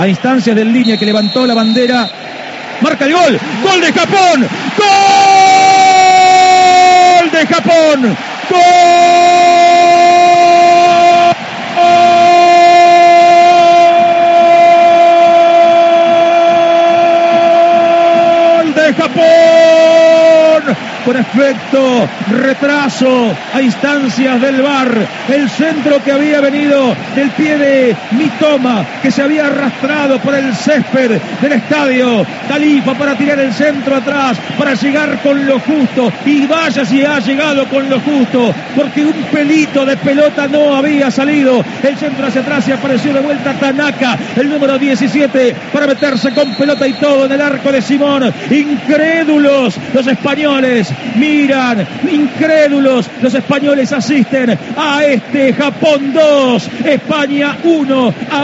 A instancias del línea que levantó la bandera, marca el gol, gol de Japón, gol de Japón, gol de Japón, con efecto retraso a instancias del VAR, el centro que había venido del pie de Mitoma, que se había arrastrado por el césped del estadio, Khalifa para tirar el centro atrás, para llegar con lo justo, y vaya si ha llegado con lo justo, porque un pelito de pelota no había salido, el centro hacia atrás y apareció de vuelta Tanaka, el número 17, para meterse con pelota y todo en el arco de Simón. Incrédulos los españoles, miran, incrédulos los españoles asisten a este Japón 2, España 1.